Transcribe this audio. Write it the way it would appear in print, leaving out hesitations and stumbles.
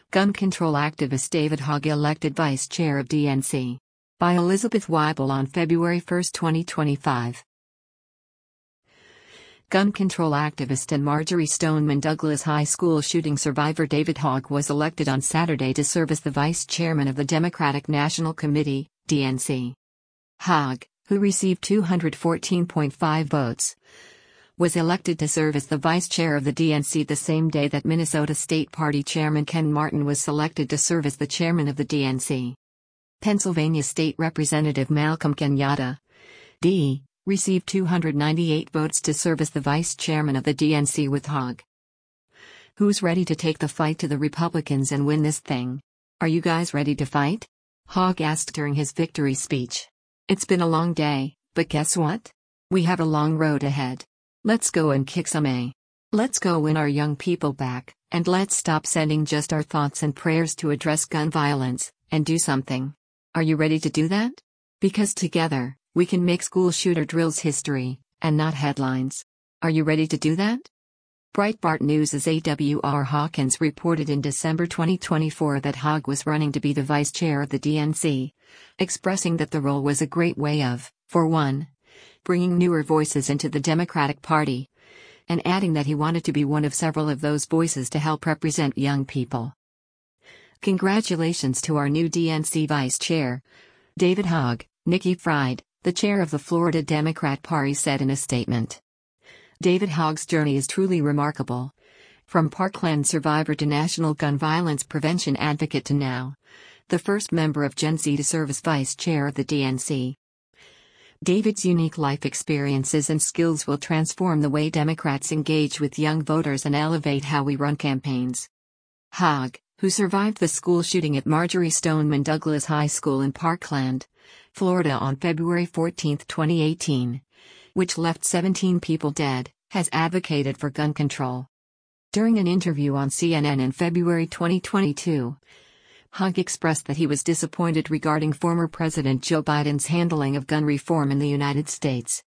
Gun control activist David Hogg elected vice chair of DNC. By Elizabeth Weibel on February 1, 2025. Gun control activist and Marjory Stoneman Douglas High School shooting survivor David Hogg was elected on Saturday to serve as the vice chairman of the Democratic National Committee, DNC. Hogg, who received 214.5 votes, was elected to serve as the vice chair of the DNC the same day that Minnesota State Party Chairman Ken Martin was selected to serve as the chairman of the DNC. Pennsylvania State Representative Malcolm Kenyatta, D., received 298 votes to serve as the vice chairman of the DNC with Hogg. Who's ready to take the fight to the Republicans and win this thing? Are you guys ready to fight? Hogg asked during his victory speech. It's been a long day, but guess what? We have a long road ahead. Let's go and kick some ass. Let's go win our young people back, and let's stop sending just our thoughts and prayers to address gun violence, and do something. Are you ready to do that? Because together, we can make school shooter drills history, and not headlines. Are you ready to do that? Breitbart News' A.W.R. Hawkins reported in December 2024 that Hogg was running to be the vice chair of the DNC, expressing that the role was a great way of, for one, bringing newer voices into the Democratic Party, and adding that he wanted to be one of several of those voices to help represent young people. Congratulations to our new DNC vice chair, David Hogg, Nikki Fried, the chair of the Florida Democrat Party said in a statement. David Hogg's journey is truly remarkable. From Parkland survivor to national gun violence prevention advocate to now, the first member of Gen Z to serve as vice chair of the DNC. David's unique life experiences and skills will transform the way Democrats engage with young voters and elevate how we run campaigns. Hogg, who survived the school shooting at Marjory Stoneman Douglas High School in Parkland, Florida on February 14, 2018, which left 17 people dead, has advocated for gun control. During an interview on CNN in February 2022, Hogg expressed that he was disappointed regarding former President Joe Biden's handling of gun reform in the United States.